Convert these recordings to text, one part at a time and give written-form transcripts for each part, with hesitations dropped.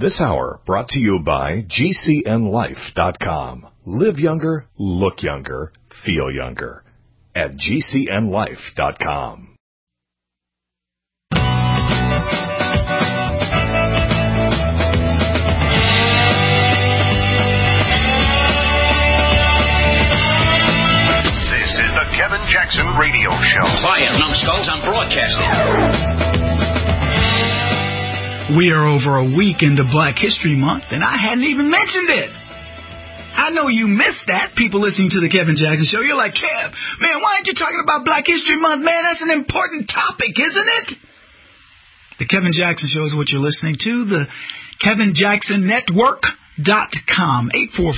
This hour brought to you by GCNLife.com. Live younger, look younger, feel younger. At GCNLife.com. This is the Kevin Jackson Radio Show. Quiet, numbskulls, I'm broadcasting. We are over a week into Black History Month, and I hadn't even mentioned it. I know you missed that, people listening to the Kevin Jackson Show. You're like, Kev, man, why aren't you talking about Black History Month? Man, that's an important topic, isn't it? The Kevin Jackson Show is what you're listening to. The KevinJacksonNetwork.com,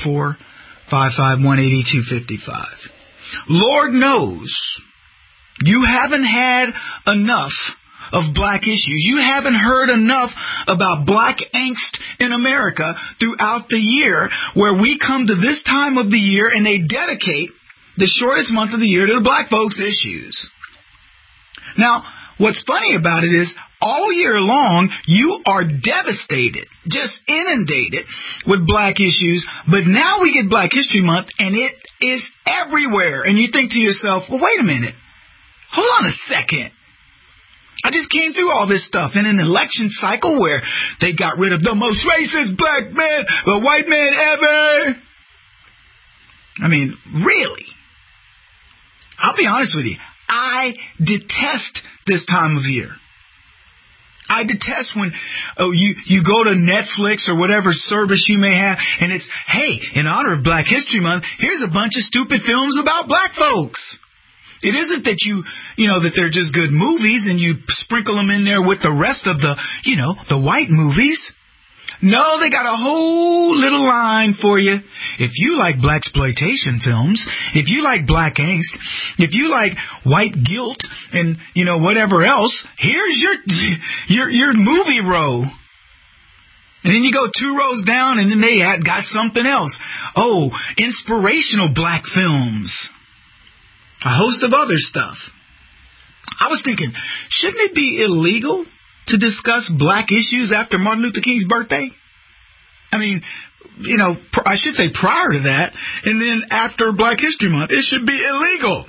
844-551-8255. Lord knows you haven't had enough of black issues. You haven't heard enough about black angst in America throughout the year, where we come to this time of the year and they dedicate the shortest month of the year to the black folks' issues. Now, what's funny about it is all year long you are devastated, just inundated with black issues, but now we get Black History Month and it is everywhere. And you think to yourself, well, wait a minute. Hold on a second. I just came through all this stuff in an election cycle where they got rid of the most racist black man, the white man ever. I mean, really? I'll be honest with you. I detest this time of year. I detest when you go to Netflix or whatever service you may have, and it's, hey, in honor of Black History Month, here's a bunch of stupid films about black folks. It isn't that that they're just good movies and you sprinkle them in there with the rest of the white movies. No, they got a whole little line for you. If you like blaxploitation films, if you like black angst, if you like white guilt and, whatever else, here's your movie row. And then you go 2 rows down and then they got something else. Oh, inspirational black films. A host of other stuff. I was thinking, shouldn't it be illegal to discuss black issues after Martin Luther King's birthday? I mean, I should say prior to that, and then after Black History Month, it should be illegal.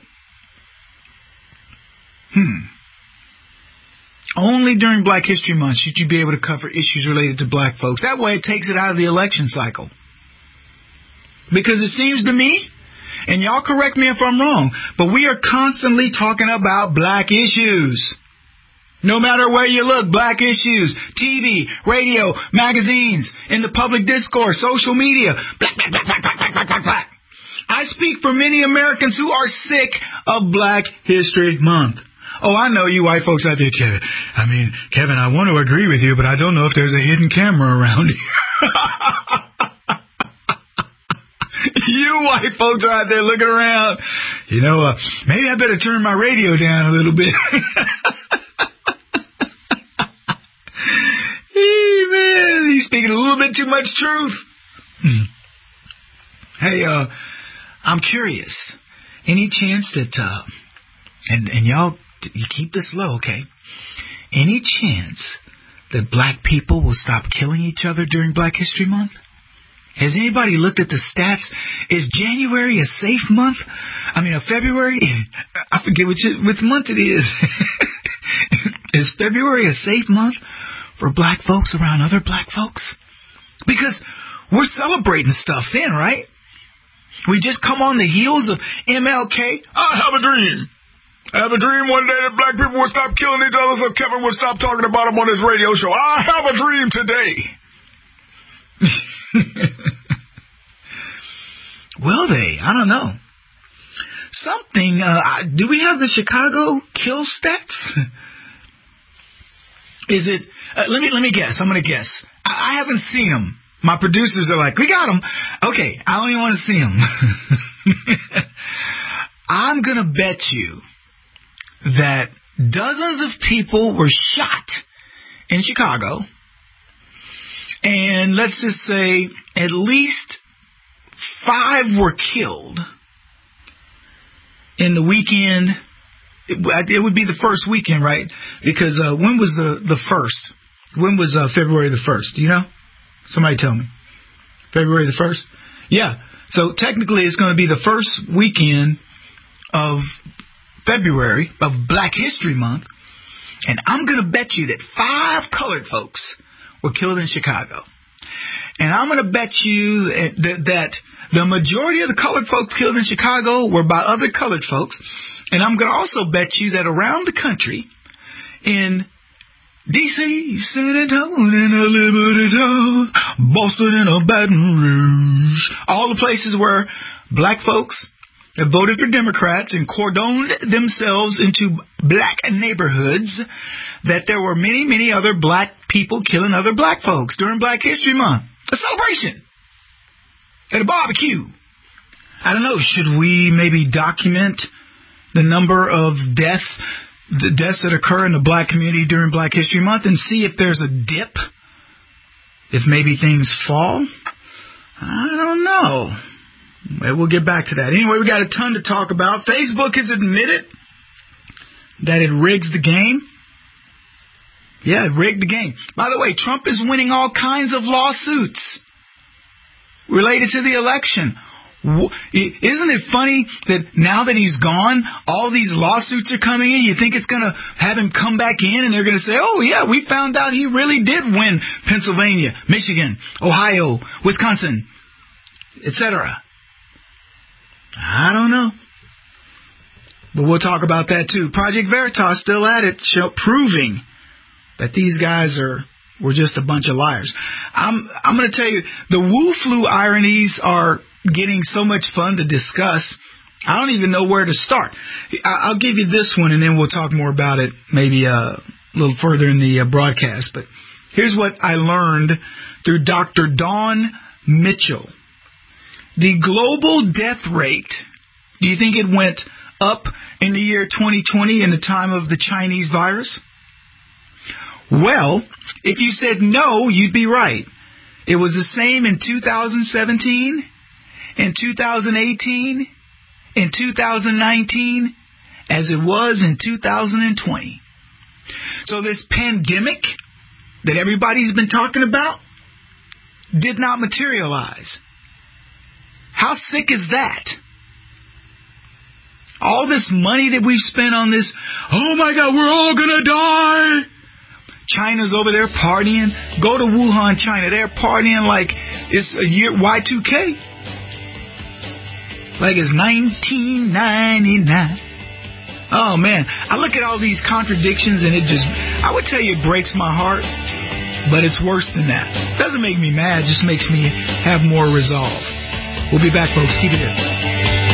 Only during Black History Month should you be able to cover issues related to black folks. That way it takes it out of the election cycle. Because it seems to me, and y'all correct me if I'm wrong, but we are constantly talking about black issues. No matter where you look, black issues. TV, radio, magazines, in the public discourse, social media. Black, black, black, black, black, black, black, black, black. I speak for many Americans who are sick of Black History Month. Oh, I know you white folks out there, Kevin. Kevin, I want to agree with you, but I don't know if there's a hidden camera around here. You white folks are out there looking around. Maybe I better turn my radio down a little bit. Hey, man, he's speaking a little bit too much truth. Hey, I'm curious. Any chance that, and y'all, you keep this low, okay? Any chance that black people will stop killing each other during Black History Month? Has anybody looked at the stats? Is January a safe month? February? I forget which month it is. Is February a safe month for black folks around other black folks? Because we're celebrating stuff then, right? We just come on the heels of MLK. I have a dream. I have a dream one day that black people will stop killing each other so Kevin would stop talking about them on his radio show. I have a dream today. Will they? I don't know. Something. Do we have the Chicago kill stats? Is it? Let me guess. I'm going to guess. I haven't seen them. My producers are like, we got them. Okay, I don't even want to see them. I'm going to bet you that dozens of people were shot in Chicago. And let's just say at least 5 were killed in the weekend. It would be the first weekend, right? Because when was the first? When was February the 1st? Do you know? Somebody tell me. February the 1st? Yeah. So technically it's going to be the first weekend of February of Black History Month. And I'm going to bet you that 5 colored folks were killed in Chicago. And I'm going to bet you that the majority of the colored folks killed in Chicago were by other colored folks. And I'm going to also bet you that around the country, in D.C., San Antonio, Liberty Town, Boston, and Baton Rouge, all the places where black folks have voted for Democrats and cordoned themselves into black neighborhoods, that there were many, many other black people killing other black folks during Black History Month. A celebration. At a barbecue. I don't know, should we maybe document the number of deaths that occur in the black community during Black History Month and see if there's a dip? If maybe things fall? I don't know. We'll get back to that. Anyway, we got a ton to talk about. Facebook has admitted that it rigs the game. Yeah, it rigged the game. By the way, Trump is winning all kinds of lawsuits related to the election. Isn't it funny that now that he's gone, all these lawsuits are coming in? You think it's going to have him come back in and they're going to say, oh, yeah, we found out he really did win Pennsylvania, Michigan, Ohio, Wisconsin, etc. I don't know. But we'll talk about that too. Project Veritas still at it, proving that these guys were just a bunch of liars. I'm going to tell you, the Wu Flu ironies are getting so much fun to discuss. I don't even know where to start. I'll give you this one, and then we'll talk more about it maybe a little further in the broadcast. But here's what I learned through Dr. Dawn Mitchell. The global death rate, do you think it went up in the year 2020 in the time of the Chinese virus? Well, if you said no, you'd be right. It was the same in 2017, in 2018, in 2019, as it was in 2020. So this pandemic that everybody's been talking about did not materialize. How sick is that? All this money that we've spent on this, oh my God, we're all going to die. China's over there partying. Go to Wuhan, China. They're partying like it's a year Y2K. Like it's 1999. Oh, man. I look at all these contradictions and I would tell you it breaks my heart. But it's worse than that. It doesn't make me mad. It just makes me have more resolve. We'll be back, folks. Keep it here.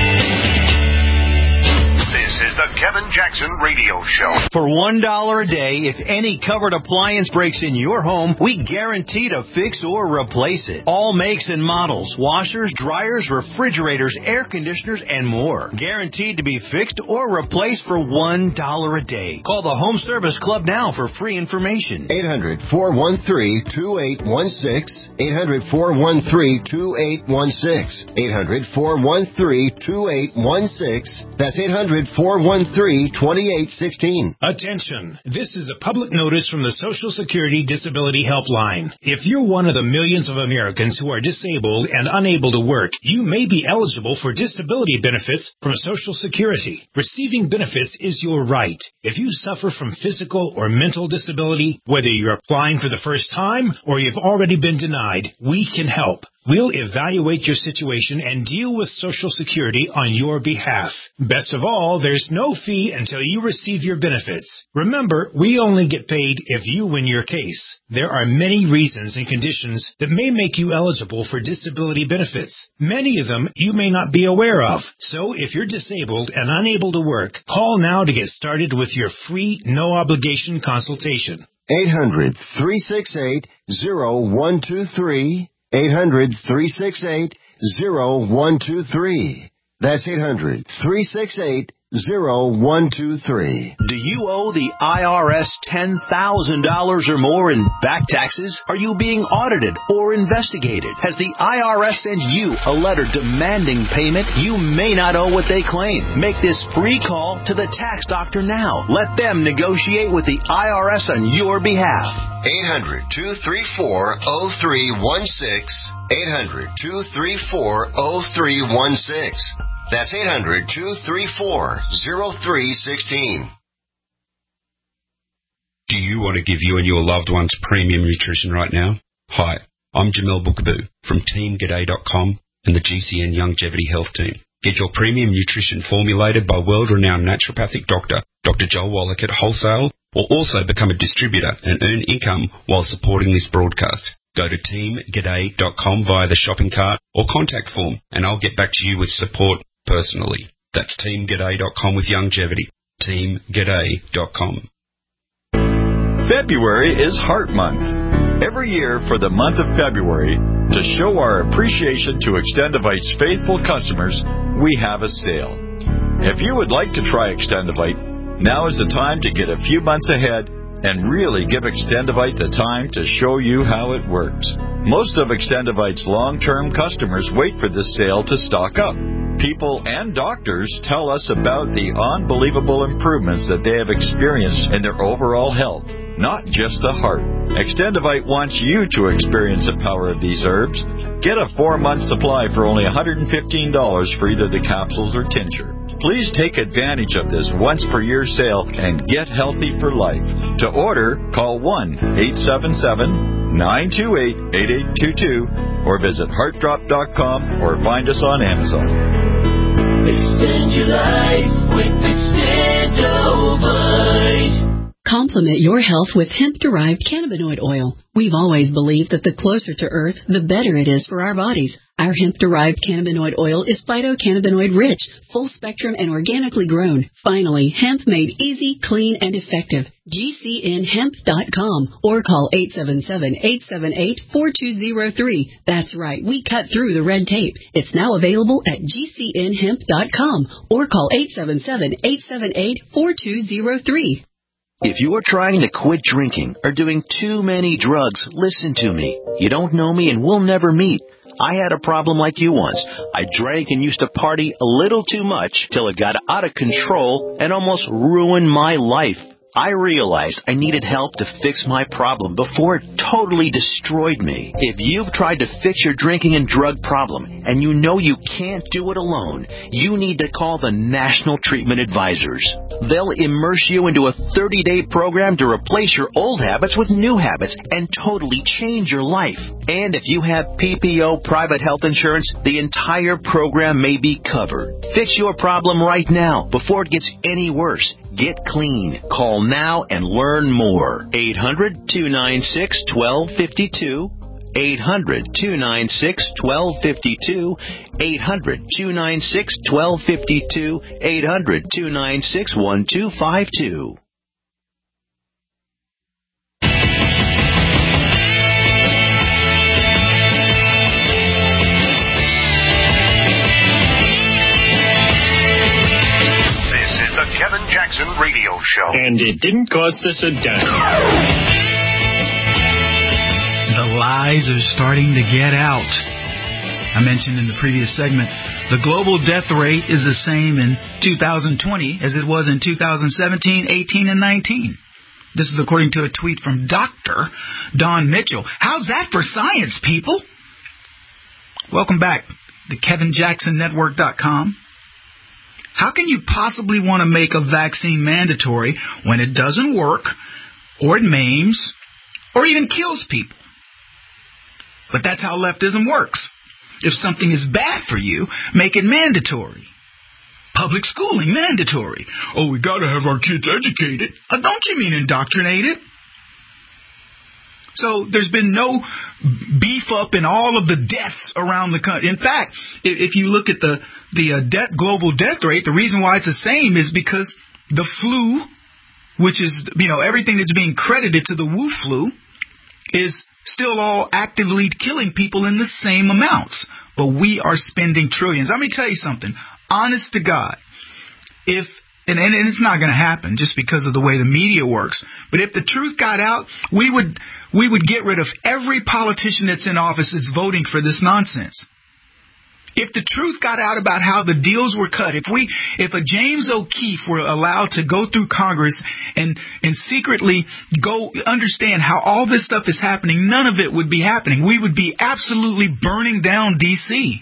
The Kevin Jackson Radio Show. For $1 a day, if any covered appliance breaks in your home, we guarantee to fix or replace it. All makes and models, washers, dryers, refrigerators, air conditioners, and more. Guaranteed to be fixed or replaced for $1 a day. Call the Home Service Club now for free information. 800-413-2816. 800-413-2816. 800-413-2816. That's 800-413-2816. Attention. This is a public notice from the Social Security Disability Helpline. If you're one of the millions of Americans who are disabled and unable to work, you may be eligible for disability benefits from Social Security. Receiving benefits is your right. If you suffer from physical or mental disability, whether you're applying for the first time or you've already been denied, we can help. We'll evaluate your situation and deal with Social Security on your behalf. Best of all, there's no fee until you receive your benefits. Remember, we only get paid if you win your case. There are many reasons and conditions that may make you eligible for disability benefits. Many of them you may not be aware of. So if you're disabled and unable to work, call now to get started with your free, no-obligation consultation. 800-368-0123. 800-368-0123. That's 800-368-0123. 0123. Do you owe the IRS $10,000 or more in back taxes? Are you being audited or investigated? Has the IRS sent you a letter demanding payment? You may not owe what they claim. Make this free call to the tax doctor now. Let them negotiate with the IRS on your behalf. 800-234-0316. 800-234-0316. That's 800-234-0316. Do you want to give you and your loved ones premium nutrition right now? Hi, I'm Jamel Bookaboo from TeamGaday.com and the GCN Longevity Health Team. Get your premium nutrition formulated by world-renowned naturopathic doctor, Dr. Joel Wallach at Wholesale, or also become a distributor and earn income while supporting this broadcast. Go to TeamGaday.com via the shopping cart or contact form, and I'll get back to you with support personally. That's TeamGaday.com with longevity. TeamGaday.com. February is Heart Month. Every year for the month of February, to show our appreciation to Extendivite's faithful customers, we have a sale. If you would like to try Extendivite, now is the time to get a few months ahead and really give Extendivite the time to show you how it works. Most of Extendivite's long-term customers wait for this sale to stock up. People and doctors tell us about the unbelievable improvements that they have experienced in their overall health, not just the heart. Extendivite wants you to experience the power of these herbs. Get a 4-month supply for only $115 for either the capsules or tincture. Please take advantage of this once-per-year sale and get healthy for life. To order, call 1-877-928-8822 or visit heartdrop.com or find us on Amazon. Extend your life with Extendivite. Complement your health with hemp-derived cannabinoid oil. We've always believed that the closer to Earth, the better it is for our bodies. Our hemp-derived cannabinoid oil is phytocannabinoid-rich, full-spectrum, and organically grown. Finally, hemp made easy, clean, and effective. GCNhemp.com or call 877-878-4203. That's right, we cut through the red tape. It's now available at GCNhemp.com or call 877-878-4203. If you're trying to quit drinking or doing too many drugs, listen to me. You don't know me and we'll never meet. I had a problem like you once. I drank and used to party a little too much till it got out of control and almost ruined my life. I realized I needed help to fix my problem before it totally destroyed me. If you've tried to fix your drinking and drug problem and you know you can't do it alone, you need to call the National Treatment Advisors. They'll immerse you into a 30-day program to replace your old habits with new habits and totally change your life. And if you have PPO private health insurance, the entire program may be covered. Fix your problem right now before it gets any worse. Get clean. Call now and learn more. 800-296-1252. 800-296-1252. 800-296-1252. 800-296-1252. Kevin Jackson Radio Show. And it didn't cost us a dime. The lies are starting to get out. I mentioned in the previous segment, the global death rate is the same in 2020 as it was in 2017, 18, and 19. This is according to a tweet from Dr. Don Mitchell. How's that for science, people? Welcome back to KevinJacksonNetwork.com. How can you possibly want to make a vaccine mandatory when it doesn't work, or it maims, or even kills people? But that's how leftism works. If something is bad for you, make it mandatory. Public schooling, mandatory. Oh, we got to have our kids educated. Don't you mean indoctrinated? So there's been no beef up in all of the deaths around the country. In fact, if you look at the global death rate, the reason why it's the same is because the flu, which is, everything that's being credited to the Wu flu, is still all actively killing people in the same amounts. But we are spending trillions. Let me tell you something. Honest to God, and it's not going to happen just because of the way the media works. But if the truth got out, we would get rid of every politician that's in office that's voting for this nonsense. If the truth got out about how the deals were cut, if a James O'Keefe were allowed to go through Congress and secretly go understand how all this stuff is happening, none of it would be happening. We would be absolutely burning down D.C.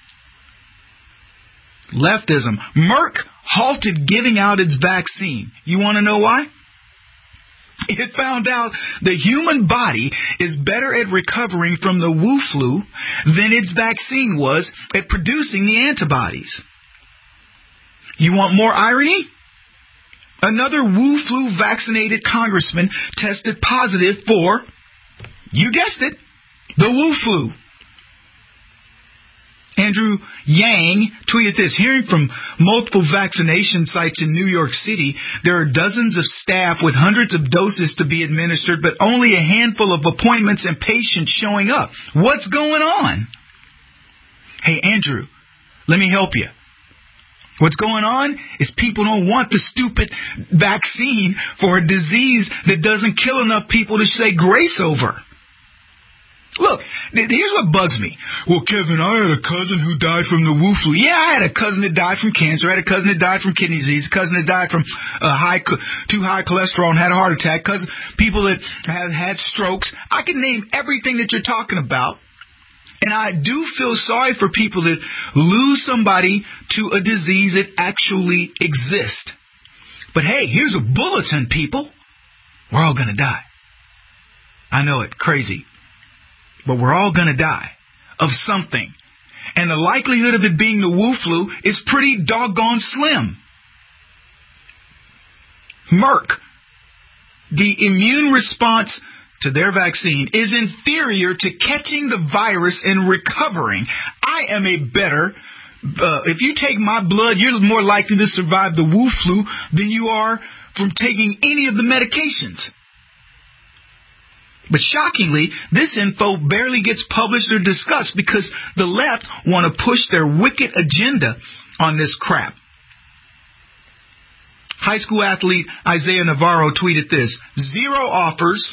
Leftism. Merck halted giving out its vaccine. You want to know why? It found out the human body is better at recovering from the Wu flu than its vaccine was at producing the antibodies. You want more irony? Another Wu flu vaccinated congressman tested positive for, you guessed it, the Wu flu. Andrew Yang tweeted this. Hearing from multiple vaccination sites in New York City, there are dozens of staff with hundreds of doses to be administered, but only a handful of appointments and patients showing up. What's going on? Hey, Andrew, let me help you. What's going on is people don't want the stupid vaccine for a disease that doesn't kill enough people to say grace over. Look, here's what bugs me. Well, Kevin, I had a cousin who died from the Wu flu. Yeah, I had a cousin that died from cancer. I had a cousin that died from kidney disease. A cousin that died from too high cholesterol and had a heart attack. People that have had strokes. I can name everything that you're talking about. And I do feel sorry for people that lose somebody to a disease that actually exists. But hey, here's a bulletin, people. We're all going to die. I know it, crazy. But we're all going to die of something. And the likelihood of it being the Wu flu is pretty doggone slim. Merck, the immune response to their vaccine is inferior to catching the virus and recovering. I am a better, if you take my blood, you're more likely to survive the Wu flu than you are from taking any of the medications. But shockingly, this info barely gets published or discussed because the left want to push their wicked agenda on this crap. High school athlete Isaiah Navarro tweeted this: 0 offers,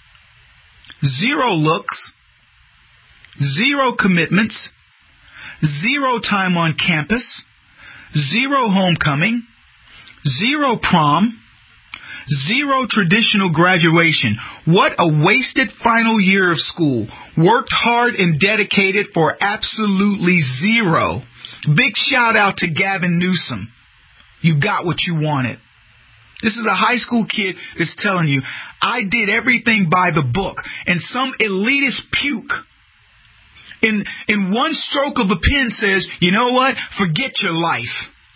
0 looks, 0 commitments, 0 time on campus, 0 homecoming, 0 prom, 0 traditional graduation. What a wasted final year of school. Worked hard and dedicated for absolutely 0. Big shout out to Gavin Newsom. You got what you wanted. This is a high school kid that's telling you, I did everything by the book. And some elitist puke in one stroke of a pen says, you know what? Forget your life.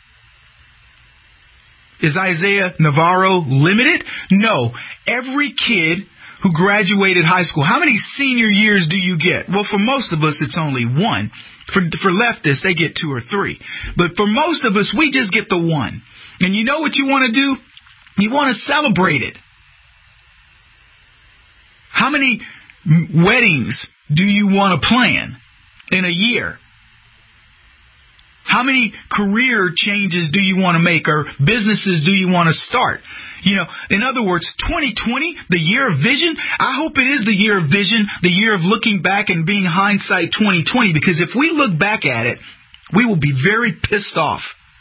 Is Isaiah Navarro limited? No. Every kid who graduated high school, how many senior years do you get? Well, for most of us, it's only 1. For leftists, they get 2 or 3. But for most of us, we just get the 1. And you know what you want to do? You want to celebrate it. How many weddings do you want to plan in a year? How many career changes do you want to make, or businesses do you want to start? You know, in other words, 2020, the year of vision, I hope it is the year of vision, the year of looking back and being hindsight 2020, because if we look back at it, we will be very pissed off.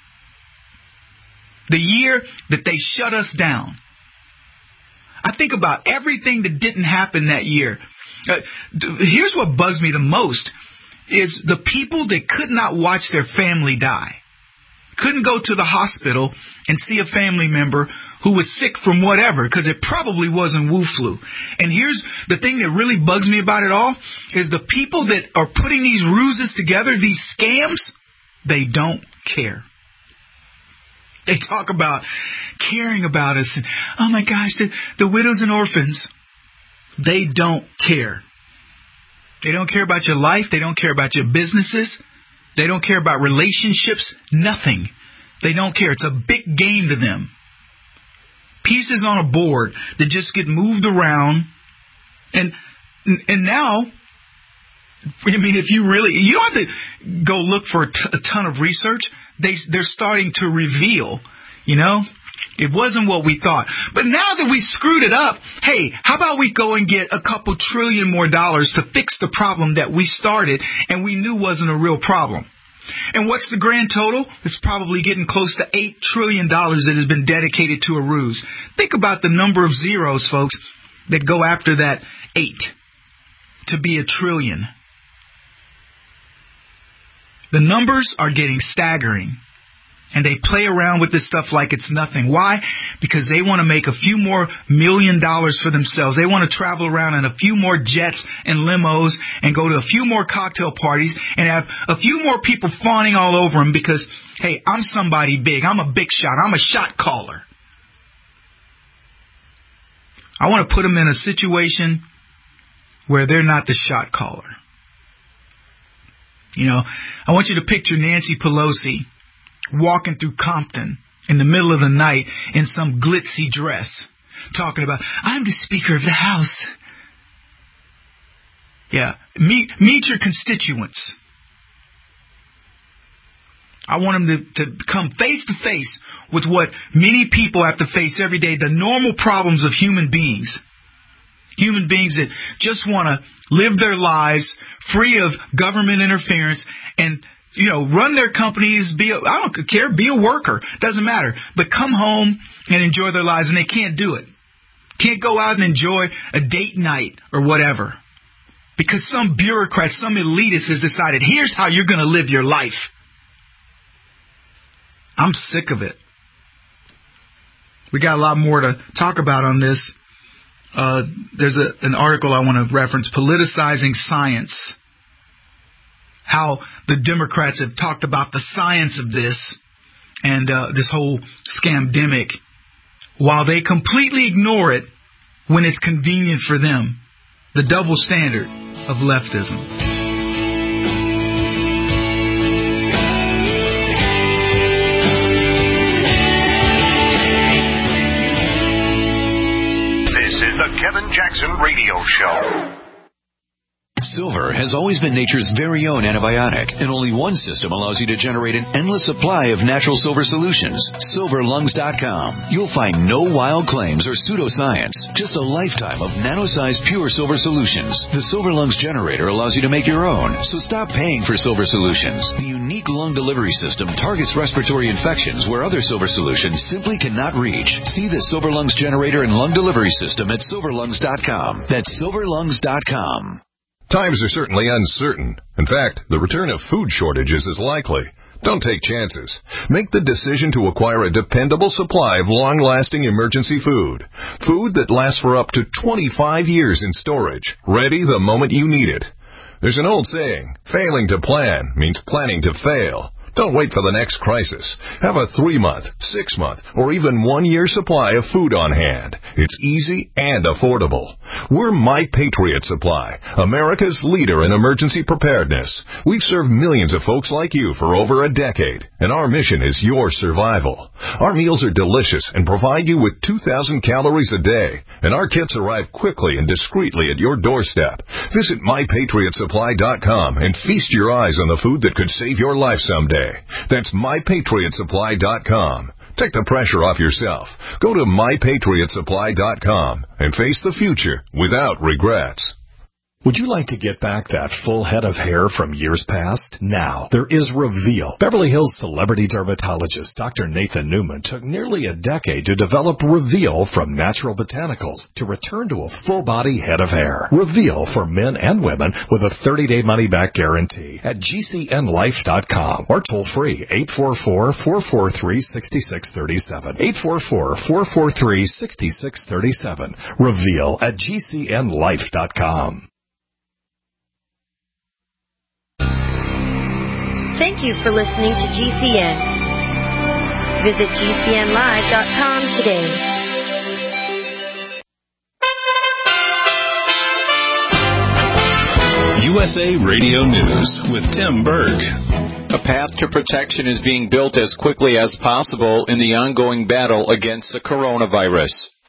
The year that they shut us down. I think about everything that didn't happen that year. Here's what bugs me the most. Is the people that could not watch their family die, couldn't go to the hospital and see a family member who was sick from whatever, because it probably wasn't Wu flu. And here's the thing that really bugs me about it all, is the people that are putting these ruses together, these scams, they don't care. They talk about caring about us. And, oh my gosh, the widows and orphans. They don't care. They don't care about your life. They don't care about your businesses. They don't care about relationships. Nothing. They don't care. It's a big game to them. Pieces on a board that just get moved around. And now, I mean, if you really, you don't have to go look for a ton of research. They're starting to reveal You know, it wasn't what we thought. But now that we screwed it up, hey, how about we go and get a couple trillion more dollars to fix the problem that we started and we knew wasn't a real problem? And what's the grand total? It's probably getting close to $8 trillion that has been dedicated to a ruse. Think about the number of zeros, folks, that go after that 8 to be a trillion. The numbers are getting staggering. And they play around with this stuff like it's nothing. Why? Because they want to make a few more $1 million for themselves. They want to travel around in a few more jets and limos and go to a few more cocktail parties and have a few more people fawning all over them because, hey, I'm somebody big. I'm a big shot. I'm a shot caller. I want to put them in a situation where they're not the shot caller. You know, I want you to picture Nancy Pelosi walking through Compton in the middle of the night in some glitzy dress, talking about, I'm the Speaker of the House. Yeah, meet your constituents. I want them to come face to face with what many people have to face every day, the normal problems of human beings. Human beings that just want to live their lives free of government interference and, you know, run their companies, I don't care, be a worker, doesn't matter. But come home and enjoy their lives, and they can't do it. Can't go out and enjoy a date night or whatever. Because some bureaucrat, some elitist has decided, here's how you're going to live your life. I'm sick of it. We got a lot more to talk about on this. There's an article I want to reference, Politicizing Science. How the Democrats have talked about the science of this and this whole scamdemic, while they completely ignore it when it's convenient for them. The double standard of leftism. This is the Kevin Jackson Radio Show. Silver has always been nature's very own antibiotic, and only one system allows you to generate an endless supply of natural silver solutions. SilverLungs.com. You'll find no wild claims or pseudoscience, just a lifetime of nano-sized pure silver solutions. The Silver Lungs generator allows you to make your own, so stop paying for silver solutions. The unique lung delivery system targets respiratory infections where other silver solutions simply cannot reach. See the Silver Lungs generator and lung delivery system at SilverLungs.com. That's SilverLungs.com. Times are certainly uncertain. In fact, the return of food shortages is likely. Don't take chances. Make the decision to acquire a dependable supply of long-lasting emergency food. Food that lasts for up to 25 years in storage, ready the moment you need it. There's an old saying, failing to plan means planning to fail. Don't wait for the next crisis. Have a 3-month, 6-month, or even 1-year supply of food on hand. It's easy and affordable. We're My Patriot Supply, America's leader in emergency preparedness. We've served millions of folks like you for over a decade, and our mission is your survival. Our meals are delicious and provide you with 2,000 calories a day, and our kits arrive quickly and discreetly at your doorstep. Visit MyPatriotSupply.com and feast your eyes on the food that could save your life someday. That's MyPatriotSupply.com. Take the pressure off yourself. Go to MyPatriotSupply.com and face the future without regrets. Would you like to get back that full head of hair from years past? Now, there is Reveal. Beverly Hills celebrity dermatologist Dr. Nathan Newman took nearly a decade to develop Reveal from natural botanicals to return to a full-body head of hair. Reveal for men and women with a 30-day money-back guarantee at GCNlife.com or toll-free 844-443-6637. 844-443-6637. Reveal at GCNlife.com. Thank you for listening to GCN. Visit GCNlive.com today. USA Radio News with Tim Berg. A path to protection is being built as quickly as possible in the ongoing battle against the coronavirus.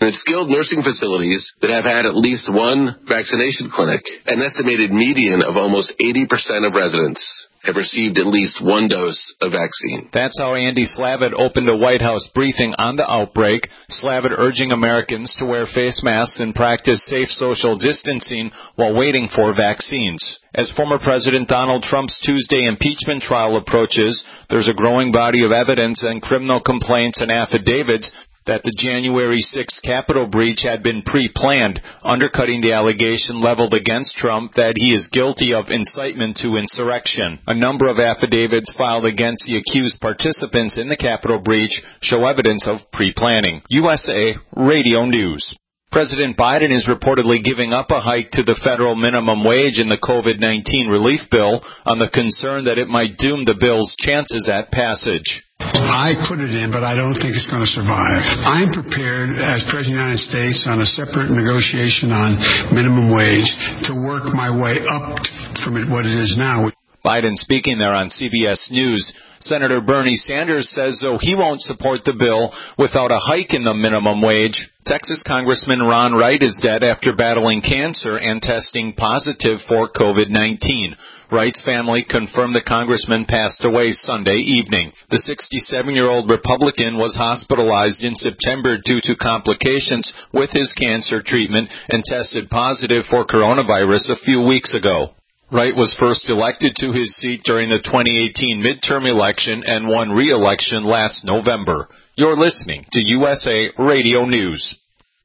and skilled nursing facilities that have had at least one vaccination clinic. An estimated median of almost 80% of residents have received at least one dose of vaccine. That's how Andy Slavitt opened a White House briefing on the outbreak. Slavitt urging Americans to wear face masks and practice safe social distancing while waiting for vaccines. As former President Donald Trump's Tuesday impeachment trial approaches, there's a growing body of evidence and criminal complaints and affidavits that the January 6th Capitol breach had been pre-planned, undercutting the allegation leveled against Trump that he is guilty of incitement to insurrection. A number of affidavits filed against the accused participants in the Capitol breach show evidence of pre-planning. USA Radio News. President Biden is reportedly giving up a hike to the federal minimum wage in the COVID-19 relief bill on the concern that it might doom the bill's chances at passage. I put it in, but I don't think it's going to survive. I'm prepared, as President of the United States, on a separate negotiation on minimum wage to work my way up from what it is now. Biden speaking there on CBS News. Senator Bernie Sanders says, though, he won't support the bill without a hike in the minimum wage. Texas Congressman Ron Wright is dead after battling cancer and testing positive for COVID-19. Wright's family confirmed the congressman passed away Sunday evening. The 67-year-old Republican was hospitalized in September due to complications with his cancer treatment and tested positive for coronavirus a few weeks ago. Wright was first elected to his seat during the 2018 midterm election and won re-election last November. You're listening to USA Radio News.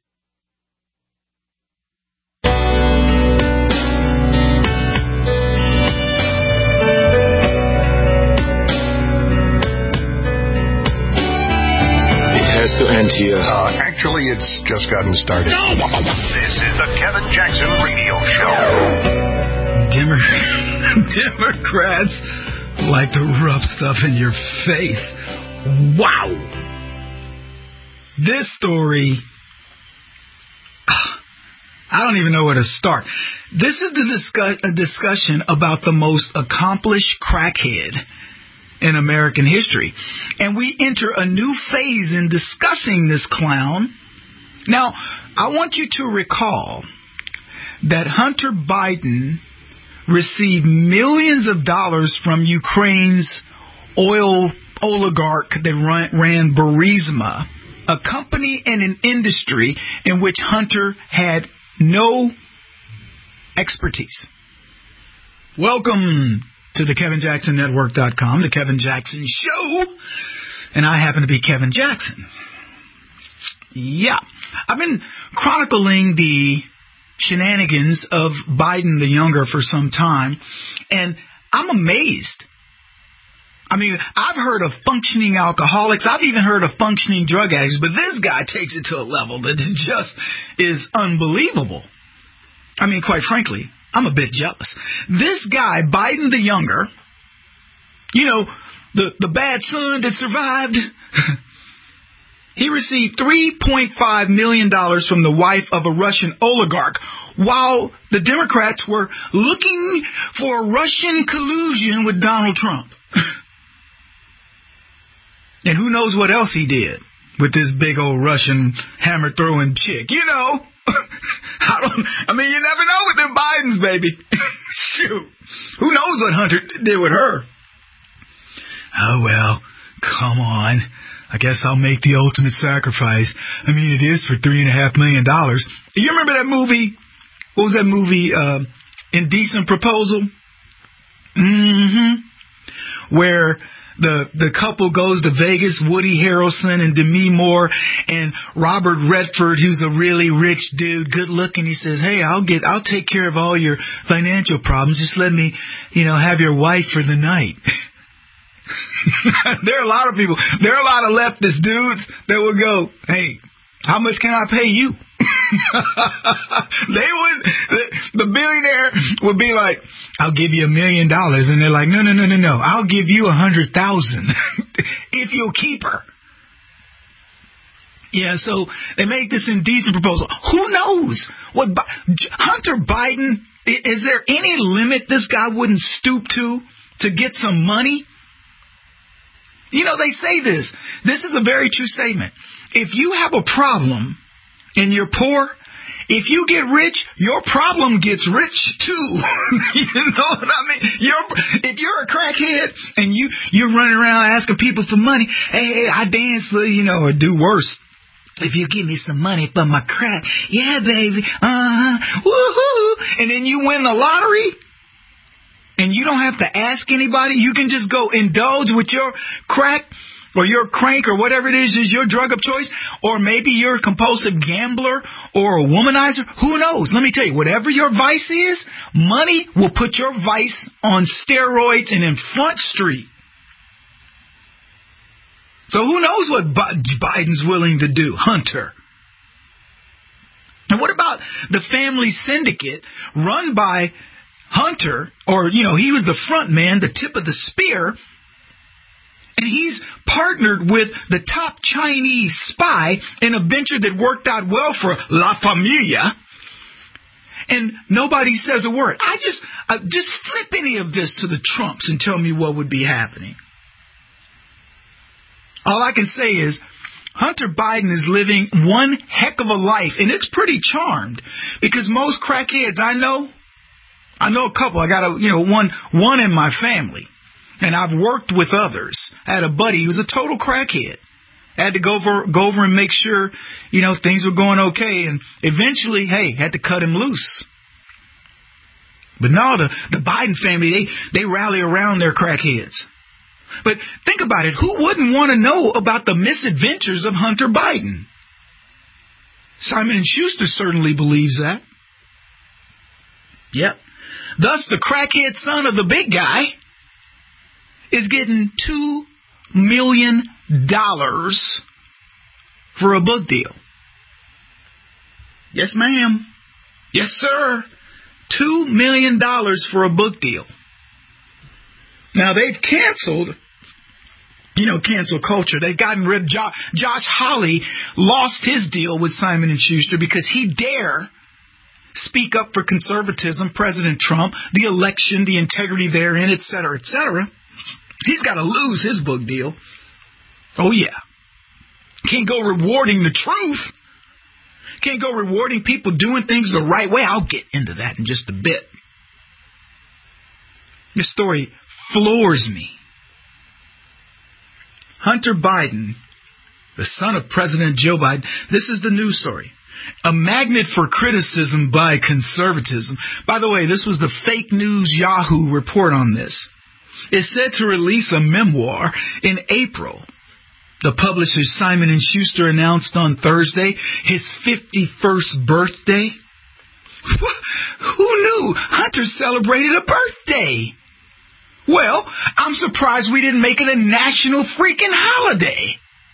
Has to end here. Actually, it's just gotten started. This is the Kevin Jackson Radio Show. Democrats like to rub stuff in your face. Wow. This story, I don't even know where to start. This is a discussion about the most accomplished crackhead in American history. And we enter a new phase in discussing this clown. Now, I want you to recall that Hunter Biden received millions of dollars from Ukraine's oil oligarch that ran Burisma, a company and an industry in which Hunter had no expertise. Welcome to the KevinJacksonNetwork.com, the Kevin Jackson Show, and I happen to be Kevin Jackson. Yeah, I've been chronicling the shenanigans of Biden the Younger for some time, and I'm amazed. I mean, I've heard of functioning alcoholics. I've even heard of functioning drug addicts, but this guy takes it to a level that just is unbelievable. I mean, quite frankly, I'm a bit jealous. This guy, Biden the Younger, you know, the bad son that survived, he received $3.5 million from the wife of a Russian oligarch while the Democrats were looking for Russian collusion with Donald Trump. And who knows what else he did with this big old Russian hammer-throwing chick, you know. I mean, you never know with them Bidens, baby. Shoot. Who knows what Hunter did with her? Oh, well, come on. I guess I'll make the ultimate sacrifice. I mean, it is for $3.5 million. You remember that movie? What was that movie? Indecent Proposal? Mm-hmm. Where the couple goes to Vegas, Woody Harrelson and Demi Moore, and Robert Redford, who's a really rich dude, good looking. He says, "Hey, I'll take care of all your financial problems. Just let me, have your wife for the night." There are a lot of people. There are a lot of leftist dudes that will go, "Hey, how much can I pay you?" The billionaire would be like, "I'll give you $1 million," and they're like, "No, I'll give you 100,000 if you'll keep her." Yeah, so they make this indecent proposal. Who knows what Hunter Biden? Is there any limit this guy wouldn't stoop to get some money? They say this. This is a very true statement. If you have a problem and you're poor, if you get rich, your problem gets rich too. You know what I mean? If you're a crackhead and you're running around asking people for money, hey, I dance for, or do worse. If you give me some money for my crack, yeah, baby, woohoo, and then you win the lottery, and you don't have to ask anybody. You can just go indulge with your crack or your crank or whatever it is your drug of choice, or maybe you're a compulsive gambler or a womanizer. Who knows? Let me tell you, whatever your vice is, money will put your vice on steroids and in Front Street. So who knows what Biden's willing to do? Hunter. And what about the family syndicate run by Hunter? Or, he was the front man, the tip of the spear. And he's partnered with the top Chinese spy in a venture that worked out well for La Familia. And nobody says a word. Just flip any of this to the Trumps and tell me what would be happening. All I can say is Hunter Biden is living one heck of a life, and it's pretty charmed, because most crackheads I know a couple. I got one in my family, and I've worked with others. I had a buddy who was a total crackhead. I had to go over and make sure, things were going okay, and eventually, had to cut him loose. But no, the Biden family, they rally around their crackheads. But think about it. Who wouldn't want to know about the misadventures of Hunter Biden? Simon & Schuster certainly believes that. Yep. Thus, the crackhead son of the big guy is getting $2 million for a book deal. Yes, ma'am. Yes, sir. $2 million for a book deal. Now, they've canceled, cancel culture. They've gotten rid of Josh Hawley lost his deal with Simon & Schuster because he dare speak up for conservatism, President Trump, the election, the integrity therein, et cetera, et cetera. He's got to lose his book deal. Oh, yeah. Can't go rewarding the truth. Can't go rewarding people doing things the right way. I'll get into that in just a bit. This story floors me. Hunter Biden, the son of President Joe Biden, this is the news story. A magnet for criticism by conservatism. By the way, this was the fake news Yahoo report on this. Is said to release a memoir in April. The publisher Simon & Schuster announced on Thursday his 51st birthday. Who knew Hunter celebrated a birthday? Well, I'm surprised we didn't make it a national freaking holiday.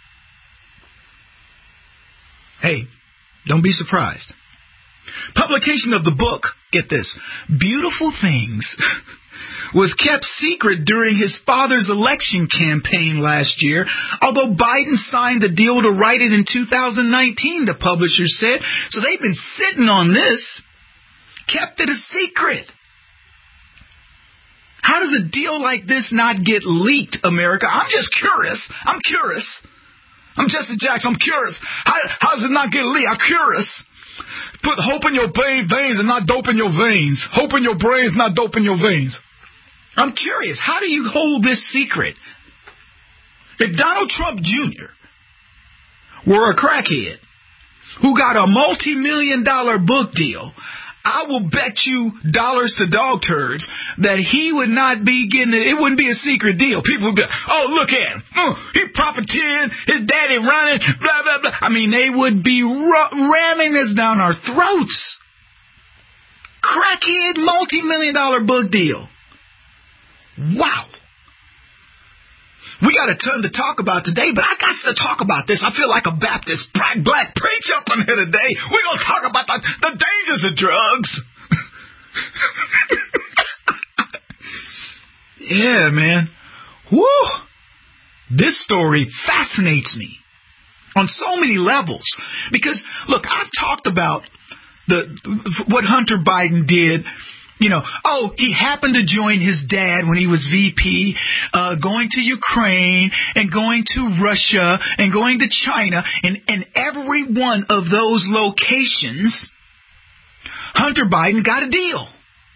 Hey, don't be surprised. Publication of the book, get this, Beautiful Things, was kept secret during his father's election campaign last year, although Biden signed the deal to write it in 2019, the publisher said. So they've been sitting on this, kept it a secret. How does a deal like this not get leaked, America? I'm just curious. I'm curious. I'm Jesse Jackson. I'm curious. How does it not get leaked? I'm curious. Put hope in your veins and not dope in your veins. Hope in your brains, not dope in your veins. I'm curious. How do you hold this secret? If Donald Trump Jr. were a crackhead who got a multi-million-dollar book deal, I will bet you dollars to dog turds that he would not be getting it. It wouldn't be a secret deal. People would be, oh, look at him. He profiteering. His daddy running. Blah, blah, blah. I mean, they would be ramming this down our throats. Crackhead multi-million-dollar book deal. Wow. We got a ton to talk about today, but I got to talk about this. I feel like a Baptist black preacher up in here today. We're going to talk about the dangers of drugs. Yeah, man. Woo! This story fascinates me on so many levels. Because, look, I've talked about what Hunter Biden did He happened to join his dad when he was VP, going to Ukraine and going to Russia and going to China. And every one of those locations, Hunter Biden got a deal.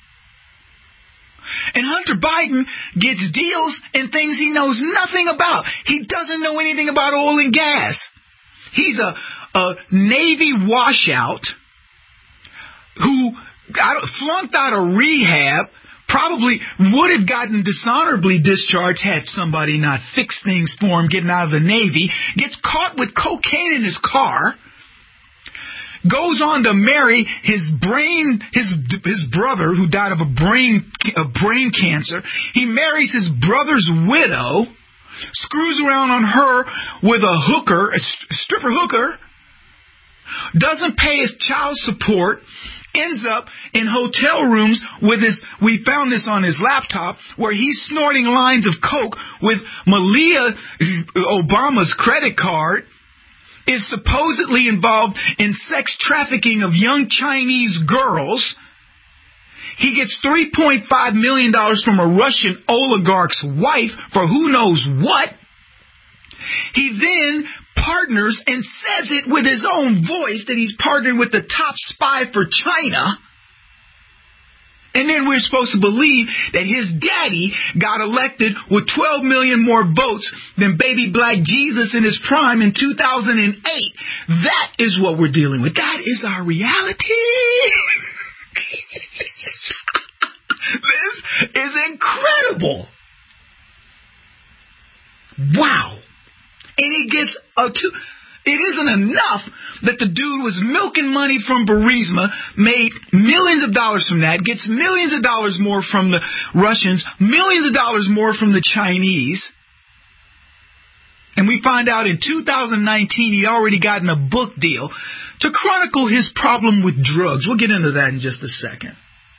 And Hunter Biden gets deals in things he knows nothing about. He doesn't know anything about oil and gas. He's a Navy washout who flunked out of rehab, probably would have gotten dishonorably discharged had somebody not fixed things for him getting out of the Navy, gets caught with cocaine in his car, goes on to marry his brother who died of a brain cancer. He marries his brother's widow, screws around on her with a hooker, a stripper hooker, doesn't pay his child support, ends up in hotel rooms with we found this on his laptop, where he's snorting lines of coke with Malia Obama's credit card, is supposedly involved in sex trafficking of young Chinese girls. He gets $3.5 million from a Russian oligarch's wife for who knows what. He then partners and says it with his own voice that he's partnered with the top spy for China. And then we're supposed to believe that his daddy got elected with 12 million more votes than baby black Jesus in his prime in 2008. That is what we're dealing with. That is our reality. This is incredible. Wow. And he gets it isn't enough that the dude was milking money from Burisma, made millions of dollars from that, gets millions of dollars more from the Russians, millions of dollars more from the Chinese. And we find out in 2019 he'd already gotten a book deal to chronicle his problem with drugs. We'll get into that in just a second.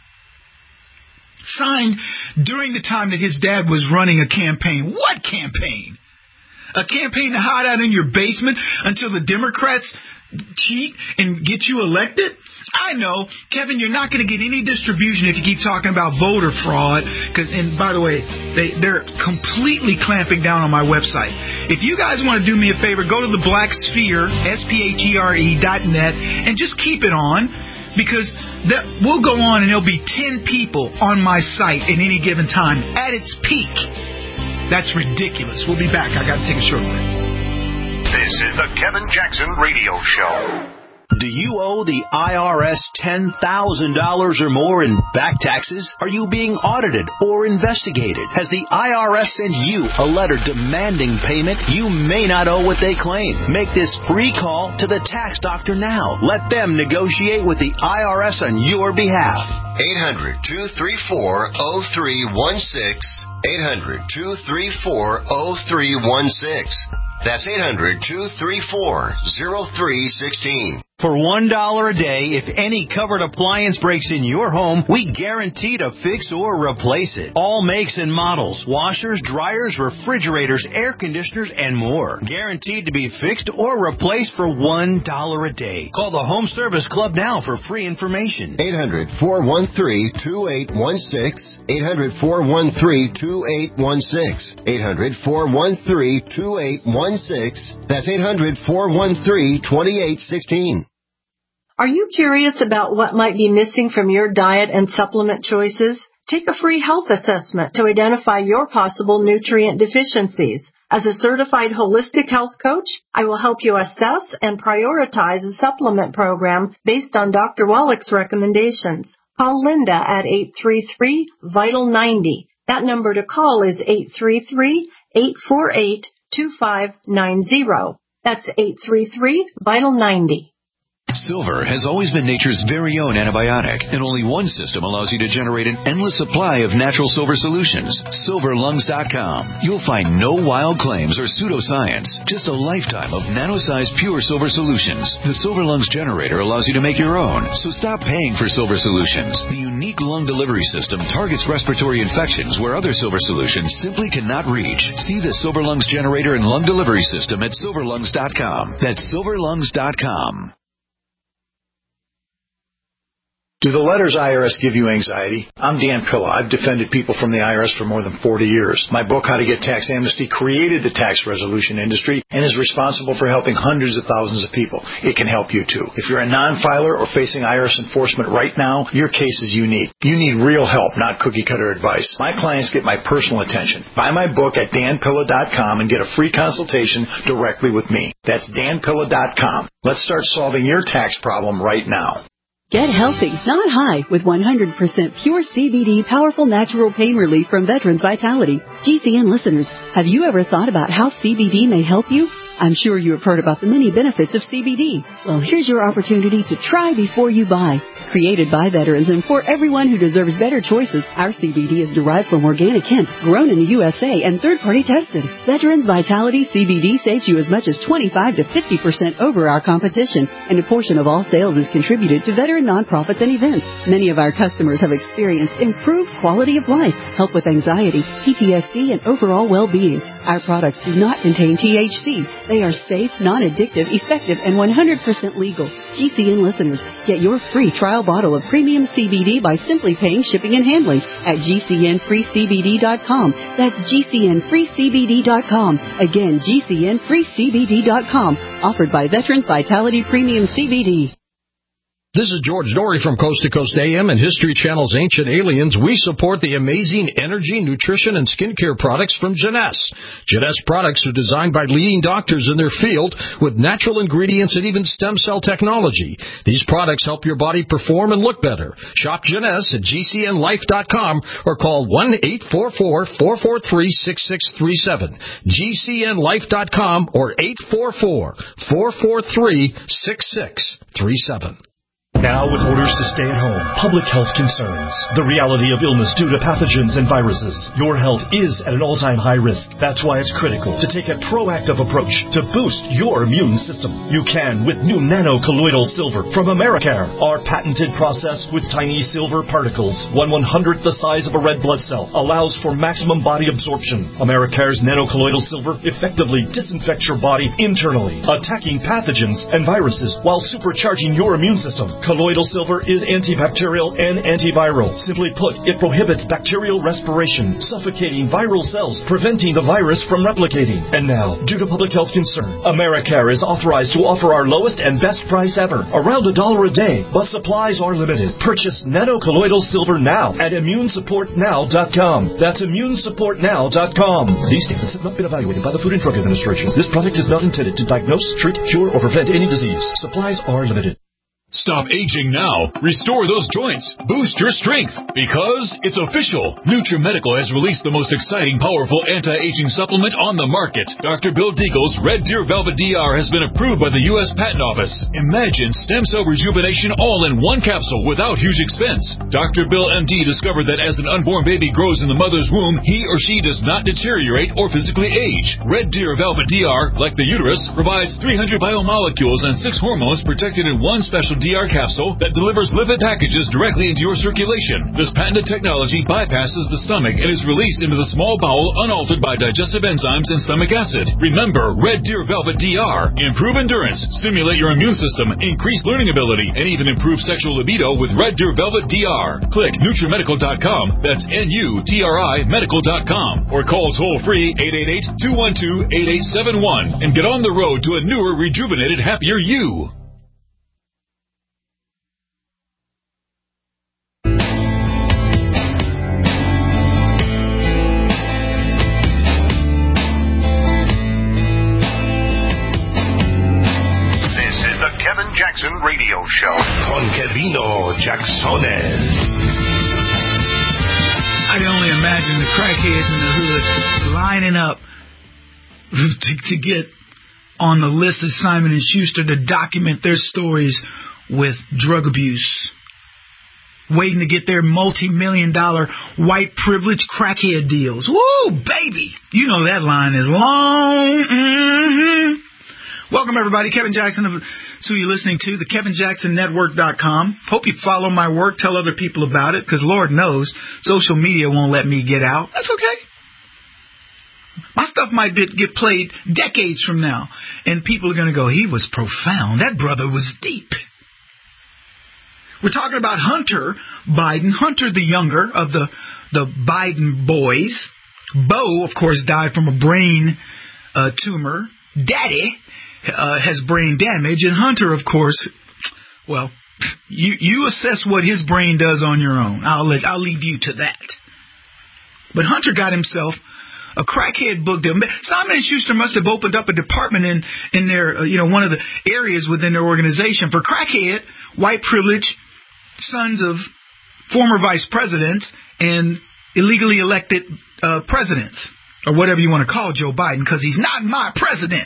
Signed during the time that his dad was running a campaign. What campaign? A campaign to hide out in your basement until the Democrats cheat and get you elected? I know, Kevin, you're not going to get any distribution if you keep talking about voter fraud. And by the way, they're completely clamping down on my website. If you guys want to do me a favor, go to the Black Sphere, SPHERE.net, and just keep it on. Because we'll go on and there'll be 10 people on my site at any given time at its peak. That's ridiculous. We'll be back. I got to take a short break. This is the Kevin Jackson Radio Show. Do you owe the IRS $10,000 or more in back taxes? Are you being audited or investigated? Has the IRS sent you a letter demanding payment? You may not owe what they claim. Make this free call to the tax doctor now. Let them negotiate with the IRS on your behalf. 800-234-0316. 800-234-0316. That's 800-234-0316. For $1 a day, if any covered appliance breaks in your home, we guarantee to fix or replace it. All makes and models, washers, dryers, refrigerators, air conditioners, and more. Guaranteed to be fixed or replaced for $1 a day. Call the Home Service Club now for free information. 800-413-2816. 800-413-2816. 800-413-2816. That's 800-413-2816. Are you curious about what might be missing from your diet and supplement choices? Take a free health assessment to identify your possible nutrient deficiencies. As a certified holistic health coach, I will help you assess and prioritize a supplement program based on Dr. Wallach's recommendations. Call Linda at 833-VITAL-90. That number to call is 833-848-2590. That's 833-VITAL-90. Silver has always been nature's very own antibiotic, and only one system allows you to generate an endless supply of natural silver solutions. SilverLungs.com. You'll find no wild claims or pseudoscience, just a lifetime of nano-sized pure silver solutions. The Silver Lungs generator allows you to make your own, so stop paying for silver solutions. The unique lung delivery system targets respiratory infections where other silver solutions simply cannot reach. See the Silver Lungs generator and lung delivery system at SilverLungs.com. That's SilverLungs.com. Do the letters IRS give you anxiety? I'm Dan Pilla. I've defended people from the IRS for more than 40 years. My book, How to Get Tax Amnesty, created the tax resolution industry and is responsible for helping hundreds of thousands of people. It can help you too. If you're a non-filer or facing IRS enforcement right now, your case is unique. You need real help, not cookie-cutter advice. My clients get my personal attention. Buy my book at danpilla.com and get a free consultation directly with me. That's danpilla.com. Let's start solving your tax problem right now. Get healthy, not high, with 100% pure CBD powerful natural pain relief from Veterans Vitality. GCN listeners, have you ever thought about how CBD may help you? I'm sure you have heard about the many benefits of CBD. Well, here's your opportunity to try before you buy. Created by veterans and for everyone who deserves better choices, our CBD is derived from organic hemp, grown in the USA, and third-party tested. Veterans Vitality CBD saves you as much as 25 to 50% over our competition, and a portion of all sales is contributed to veteran nonprofits and events. Many of our customers have experienced improved quality of life, help with anxiety, PTSD, and overall well-being. Our products do not contain THC. They are safe, non-addictive, effective, and 100% legal. GCN listeners, get your free trial bottle of premium CBD by simply paying shipping and handling at GCNFreeCBD.com. That's GCNFreeCBD.com. Again, GCNFreeCBD.com. Offered by Veterans Vitality Premium CBD. This is George Dory from Coast to Coast AM and History Channel's Ancient Aliens. We support the amazing energy, nutrition, and skincare products from Jeunesse. Jeunesse products are designed by leading doctors in their field with natural ingredients and even stem cell technology. These products help your body perform and look better. Shop Jeunesse at GCNLife.com or call 1-844-443-6637. GCNLife.com or 844-443-6637. Now, with orders to stay at home, public health concerns, the reality of illness due to pathogens and viruses, your health is at an all-time high risk. That's why it's critical to take a proactive approach to boost your immune system. You can with new nano-colloidal silver from Americare. Our patented process with tiny silver particles, 1/100th the size of a red blood cell, allows for maximum body absorption. Americare's nano-colloidal silver effectively disinfects your body internally, attacking pathogens and viruses while supercharging your immune system. Colloidal silver is antibacterial and antiviral. Simply put, it prohibits bacterial respiration, suffocating viral cells, preventing the virus from replicating. And now, due to public health concern, Americare is authorized to offer our lowest and best price ever, around $1 a day, but supplies are limited. Purchase nano-colloidal silver now at ImmuneSupportNow.com. That's ImmuneSupportNow.com. These statements have not been evaluated by the Food and Drug Administration. This product is not intended to diagnose, treat, cure, or prevent any disease. Supplies are limited. Stop aging now. Restore those joints. Boost your strength. Because it's official. NutriMedical has released the most exciting, powerful anti-aging supplement on the market. Dr. Bill Deagle's Red Deer Velvet DR has been approved by the U.S. Patent Office. Imagine stem cell rejuvenation all in one capsule without huge expense. Dr. Bill MD discovered that as an unborn baby grows in the mother's womb, he or she does not deteriorate or physically age. Red Deer Velvet DR, like the uterus, provides 300 biomolecules and 6 hormones protected in one special DR capsule that delivers lipid packages directly into your circulation. This patented technology bypasses the stomach and is released into the small bowel unaltered by digestive enzymes and stomach acid. Remember, Red Deer Velvet DR. Improve endurance, stimulate your immune system, increase learning ability, and even improve sexual libido with Red Deer Velvet DR. Click NutriMedical.com, that's NUTRI Medical.com, or call toll-free 888-212-8871 and get on the road to a newer, rejuvenated, happier you. Jackson Radio Show. Con Kevino Jacksones. I can only imagine the crackheads in the hood lining up to get on the list of Simon & Schuster to document their stories with drug abuse. Waiting to get their multi-million-dollar white privilege crackhead deals. Woo, baby! You know that line is long. Mm-hmm. Welcome, everybody. Kevin Jackson of who you're listening to, the KevinJacksonNetwork.com. Hope you follow my work. Tell other people about it, because Lord knows social media won't let me get out. That's okay. My stuff might get played decades from now, and people are going to go, he was profound. That brother was deep. We're talking about Hunter Biden, Hunter the younger of the Biden boys. Beau, of course, died from a brain tumor. Daddy has brain damage. And Hunter, of course, well, you assess what his brain does on your own. I'll leave you to that. But Hunter got himself a crackhead book deal. Simon & Schuster must have opened up a department in their, one of the areas within their organization for crackhead, white privilege, sons of former vice presidents and illegally elected presidents, or whatever you want to call Joe Biden, because he's not my president.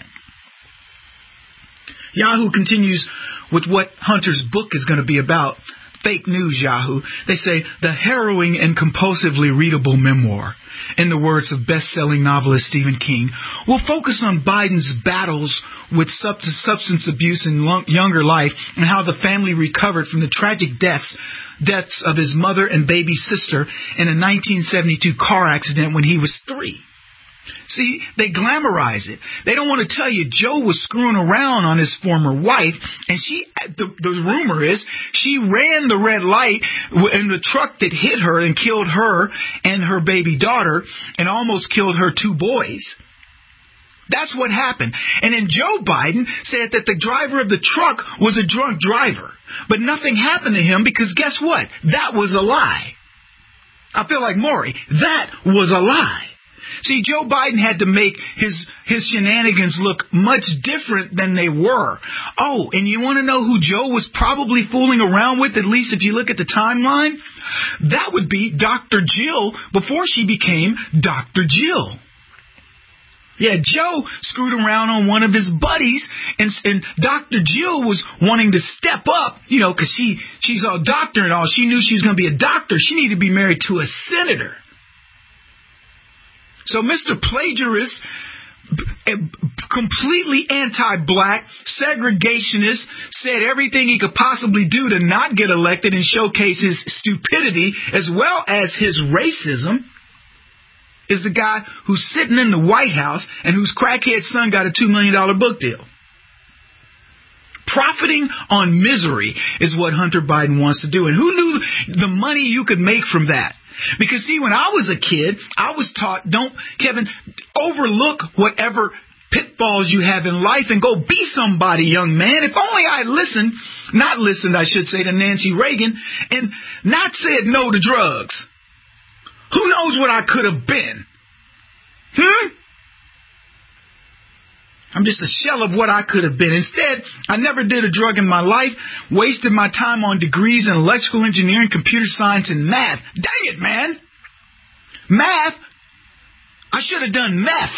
Yahoo continues with what Hunter's book is going to be about. Fake news, Yahoo. They say the harrowing and compulsively readable memoir, in the words of best-selling novelist Stephen King, will focus on Biden's battles with substance abuse in younger life and how the family recovered from the tragic deaths of his mother and baby sister in a 1972 car accident when he was 3. See, they glamorize it. They don't want to tell you Joe was screwing around on his former wife, and the rumor is she ran the red light in the truck that hit her and killed her and her baby daughter and almost killed her 2 boys. That's what happened. And then Joe Biden said that the driver of the truck was a drunk driver, but nothing happened to him because guess what? That was a lie. I feel like Maury. That was a lie. See, Joe Biden had to make his shenanigans look much different than they were. Oh, and you want to know who Joe was probably fooling around with, at least if you look at the timeline? That would be Dr. Jill before she became Dr. Jill. Yeah, Joe screwed around on one of his buddies, and Dr. Jill was wanting to step up, because she's a doctor and all. She knew she was going to be a doctor. She needed to be married to a senator. So Mr. Plagiarist, completely anti-black, segregationist, said everything he could possibly do to not get elected and showcase his stupidity as well as his racism, is the guy who's sitting in the White House and whose crackhead son got a $2 million book deal. Profiting on misery is what Hunter Biden wants to do. And who knew the money you could make from that? Because, see, when I was a kid, I was taught, Kevin, overlook whatever pitfalls you have in life and go be somebody, young man. If only I not listened, I should say, to Nancy Reagan and not said no to drugs. Who knows what I could have been? I'm just a shell of what I could have been. Instead, I never did a drug in my life, wasted my time on degrees in electrical engineering, computer science, and math. Dang it, man. Math? I should have done meth.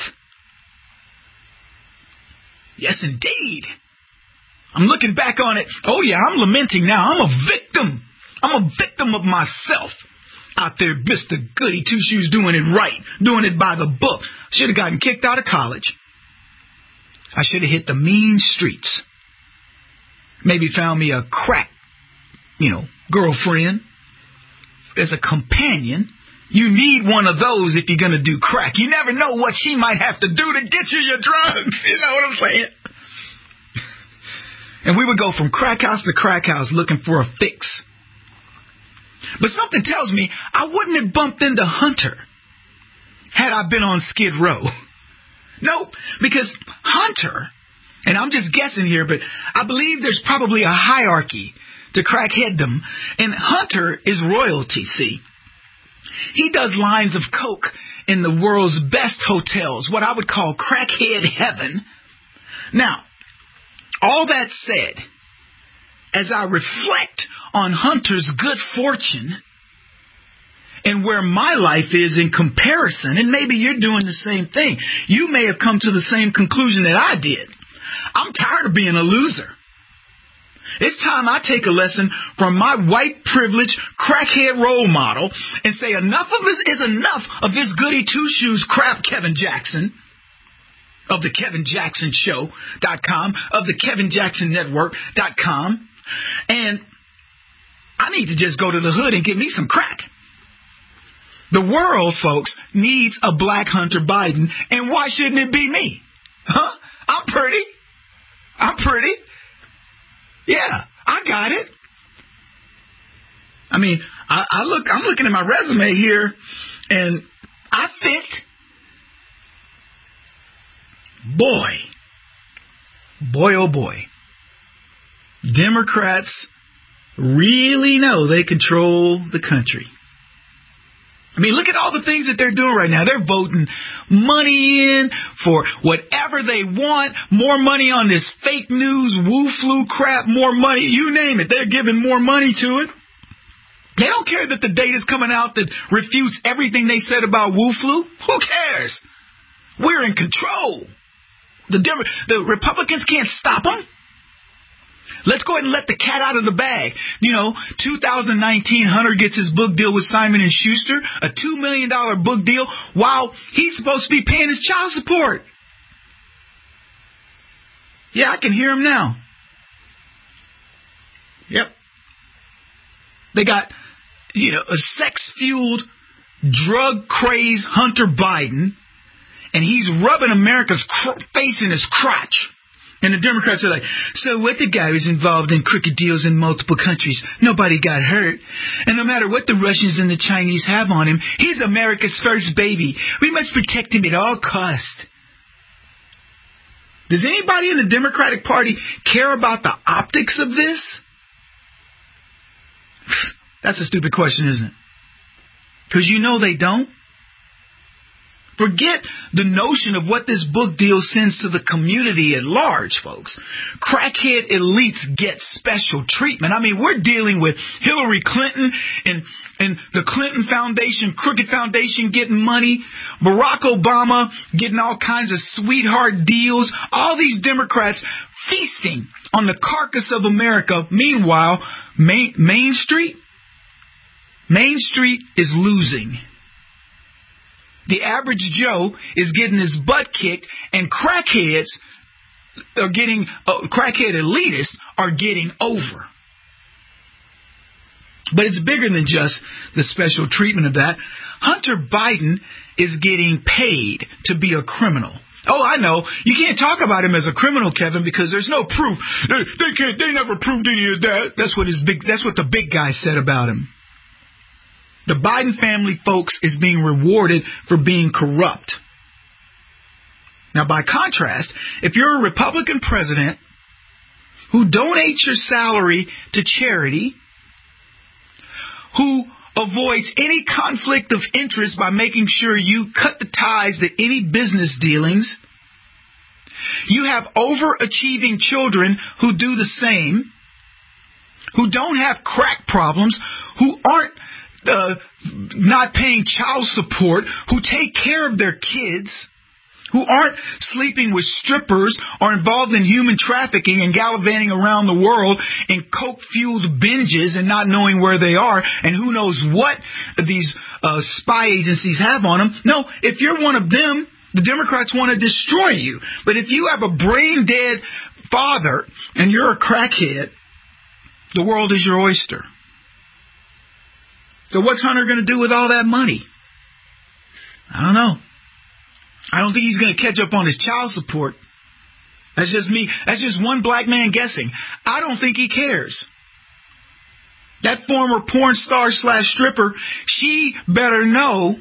Yes, indeed. I'm looking back on it. Oh, yeah, I'm lamenting now. I'm a victim. I'm a victim of myself. Out there, Mr. Goody Two-Shoes doing it right, doing it by the book. Should have gotten kicked out of college. I should have hit the mean streets. Maybe found me a crack, girlfriend as a companion. You need one of those if you're going to do crack. You never know what she might have to do to get you your drugs. You know what I'm saying? And we would go from crack house to crack house looking for a fix. But something tells me I wouldn't have bumped into Hunter had I been on Skid Row. Nope, because Hunter, and I'm just guessing here, but I believe there's probably a hierarchy to crackheaddom, and Hunter is royalty, see. He does lines of coke in the world's best hotels, what I would call crackhead heaven. Now, all that said, as I reflect on Hunter's good fortune and where my life is in comparison, and maybe you're doing the same thing. You may have come to the same conclusion that I did. I'm tired of being a loser. It's time I take a lesson from my white privileged crackhead role model and say enough of it is enough of this goody two-shoes crap, Kevin Jackson, of the KevinJacksonShow.com, of the KevinJacksonNetwork.com, and I need to just go to the hood and get me some crack. The world, folks, needs a black Hunter Biden, and why shouldn't it be me? Huh? I'm pretty. Yeah, I got it. I mean, I'm looking at my resume here, and I fit. Boy, oh boy. Democrats really know they control the country. I mean, look at all the things that they're doing right now. They're voting money in for whatever they want. More money on this fake news, woo-flu crap, more money, you name it. They're giving more money to it. They don't care that the data's coming out that refutes everything they said about woo-flu. Who cares? We're in control. The Republicans can't stop them. Let's go ahead and let the cat out of the bag. 2019, Hunter gets his book deal with Simon & Schuster, a $2 million book deal, while he's supposed to be paying his child support. Yeah, I can hear him now. Yep. They got, a sex-fueled, drug-crazed Hunter Biden, and he's rubbing America's face in his crotch. And the Democrats are like, so what, the guy was involved in crooked deals in multiple countries. Nobody got hurt. And no matter what the Russians and the Chinese have on him, he's America's first baby. We must protect him at all costs. Does anybody in the Democratic Party care about the optics of this? That's a stupid question, isn't it? Because they don't. Forget the notion of what this book deal sends to the community at large, folks. Crackhead elites get special treatment. I mean, we're dealing with Hillary Clinton and the Clinton Foundation, Crooked Foundation getting money, Barack Obama getting all kinds of sweetheart deals, all these Democrats feasting on the carcass of America. Meanwhile, Main Street is losing. The average Joe is getting his butt kicked, and crackhead elitists are getting over. But it's bigger than just the special treatment of that. Hunter Biden is getting paid to be a criminal. Oh, I know. You can't talk about him as a criminal, Kevin, because there's no proof. They never proved any of that. That's what the big guy said about him. The Biden family, folks, is being rewarded for being corrupt. Now, by contrast, if you're a Republican president who donates your salary to charity, who avoids any conflict of interest by making sure you cut the ties to any business dealings, you have overachieving children who do the same, who don't have crack problems, who aren't not paying child support, who take care of their kids, who aren't sleeping with strippers or involved in human trafficking and gallivanting around the world in coke-fueled binges and not knowing where they are and who knows what these spy agencies have on them. No, if you're one of them, the Democrats want to destroy you. But if you have a brain-dead father and you're a crackhead, the world is your oyster. So what's Hunter going to do with all that money? I don't know. I don't think he's going to catch up on his child support. That's just me. That's just one black man guessing. I don't think he cares. That former porn star / stripper, she better know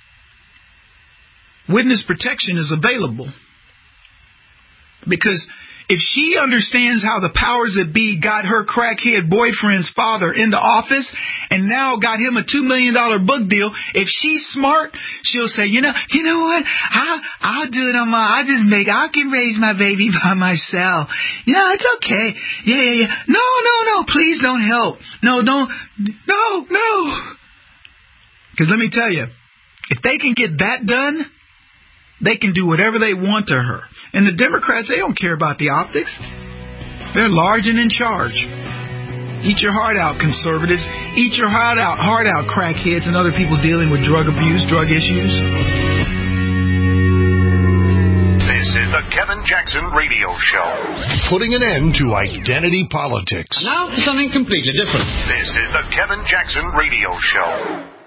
witness protection is available. Because if she understands how the powers that be got her crackhead boyfriend's father into office and now got him a $2 million book deal, if she's smart, she'll say, you know what? I'll do it on I can raise my baby by myself. It's okay. Yeah. No, please don't help. No. Because let me tell you, if they can get that done, they can do whatever they want to her. And the Democrats, they don't care about the optics. They're large and in charge. Eat your heart out, conservatives. Eat your heart out, crackheads and other people dealing with drug abuse, drug issues. This is the Kevin Jackson Radio Show. Putting an end to identity politics. Now for something completely different. This is the Kevin Jackson Radio Show.